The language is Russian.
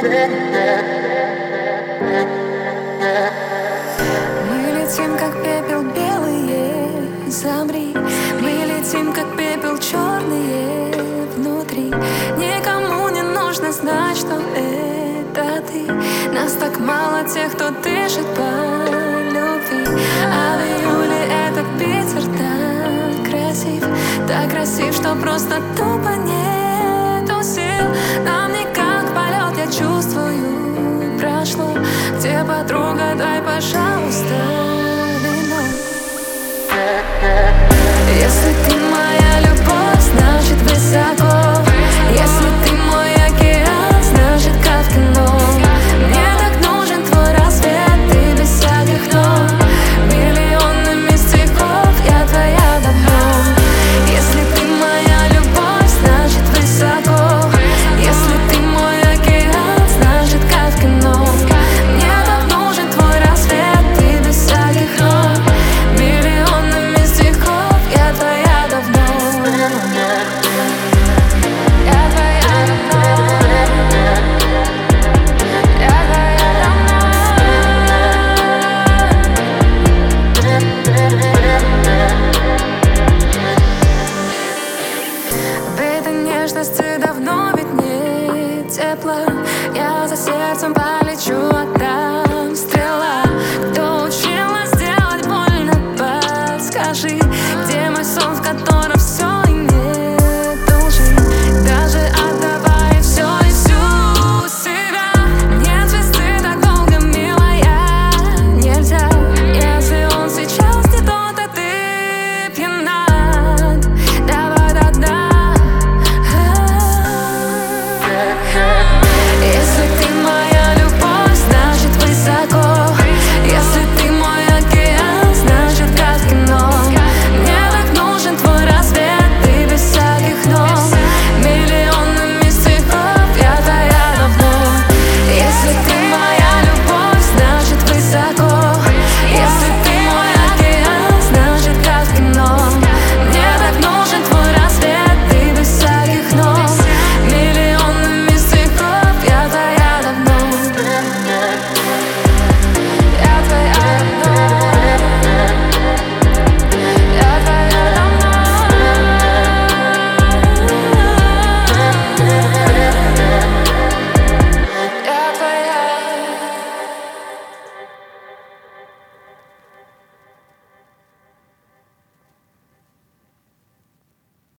Мы летим, как пепел белые, замри. Мы летим, как пепел черные внутри. Никому не нужно знать, что это ты. Нас так мало, тех, кто дышит по любви. А в июле этот Питер так красив, что просто тупо нету сил. Нам никак полет, я чувствую, прошло. Где подруга, дай, пожалуйста, вино. Если ты моя любовь, значит высоко. Если ты мой океан, значит как в кино. Мне так нужен твой рассвет, ты без всяких ног. Миллионами стихов, я твоя давно. Если ты моя любовь, значит высоко. Если ты мой океан, значит как в кино. Мне так нужен твой рассвет, ты без всяких ног. Миллионами стихов, я твоя давно. Я твоя давно. Я твоя давно. В этой нежности давно ведь не тепло. Я за сердцем полечу отдать.